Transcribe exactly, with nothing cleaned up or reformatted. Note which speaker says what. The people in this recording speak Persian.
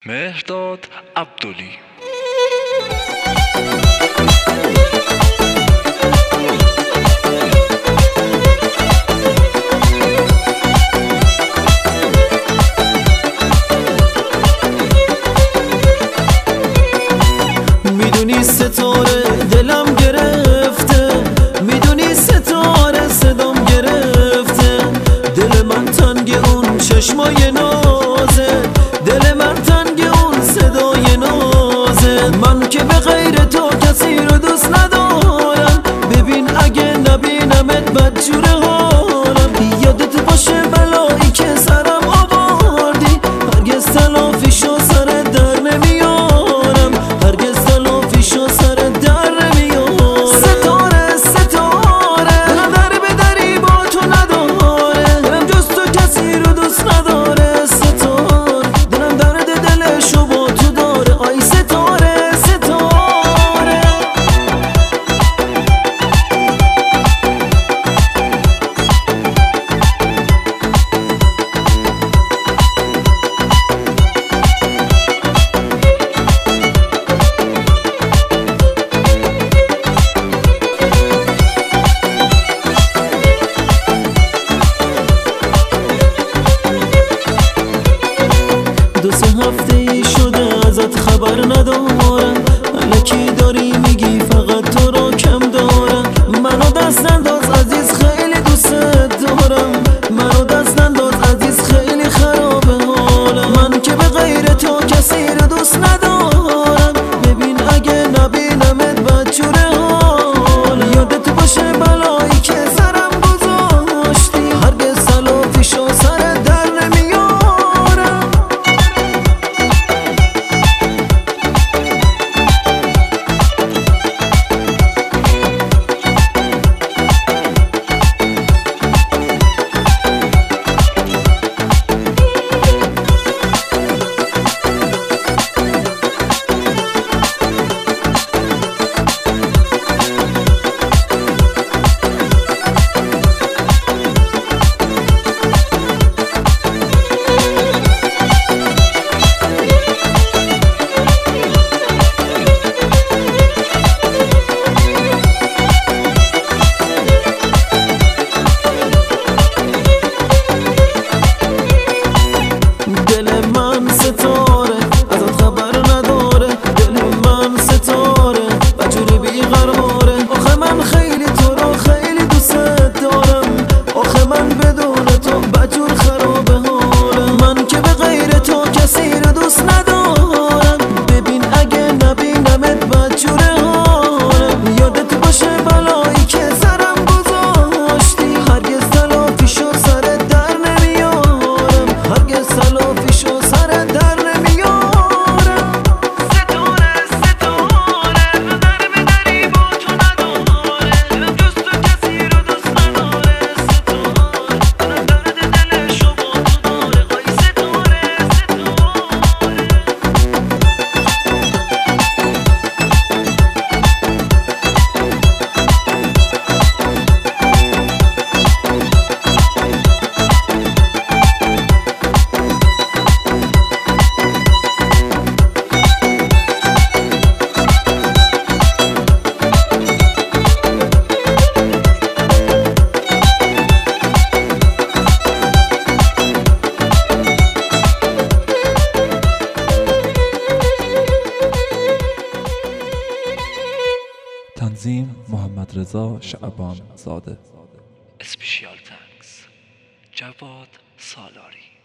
Speaker 1: مهرداد عبدلی.
Speaker 2: میدونی ستاره دلم گرفته، میدونی ستاره صدام گرفته، دل من تنگ اون چشمای نازه، دل من تنگ اون صدای نازه. من که به غیر تو کسی رو دوست ندارم، ببین اگه نبینمت بدجور حالم. یادت باشه بلایی که سرم آوردی، هرگز تلافیشو سر در نمیارم، هرگز تلافیشو سر در نمیارم. ستاره ستاره دلم در به دری با تو نداره، دلم جز تو کسی رو دوست نداره. ستاره دلم درد دلشو با تو داره. آی ستاره ستاره دو سه هفته ای شده ازت خبر ندارم، الکی داری میگی فقط تو رو کم دارم. منو دست ننداز عزیز خیلی دوست دارم، منو دست ننداز عزیز خیلی خرابه حالم. من که به غیر تو کسی رو دوست ندارم، ببین اگه نبینمت بدجوره حالم. یادت باشه بلایی که سرم گذاشتی، هرگز تلافیشو سر در نمیارم. دل من ستاره ازت خبر نداره، دل من ستاره بجوری بیقراره. آخه من خیلی تو رو خیلی دوست دارم، آخه من بدون تو بجور خرابه حالم. من که به غیر تو کسی رو دوست ندارم، ببین اگه نبینمت بدجوره حالم. یادت باشه بلایی که سرم گذاشتی، هرگز تلافیشو سر در نمیارم، هرگز تلافیشو سر در نمیارم. ستاره ستاره در به دری با تو نداره، دلم جز تو کسی رو دوست نداره. ستاره دلم درد دلشو با تو داره. آی ستاره
Speaker 3: تنظیم محمد رضا شعبان زاده.
Speaker 1: اسپیشیال تانکس جواد سالاری.